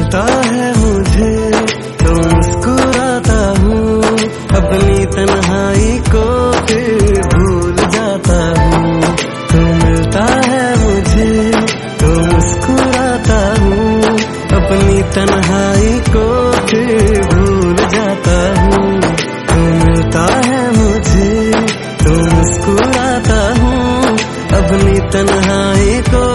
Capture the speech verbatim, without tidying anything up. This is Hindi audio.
मिलता है मुझे तो मुस्कुराता हूँ, अपनी तन्हाई को फिर भूल जाता हूँ। तू मिलता है मुझे तो मुस्कुराता हूँ, अपनी तन्हाई को फिर भूल जाता हूँ। तू मिलता है मुझे तो मुस्कुराता हूँ, अपनी तन्हाई को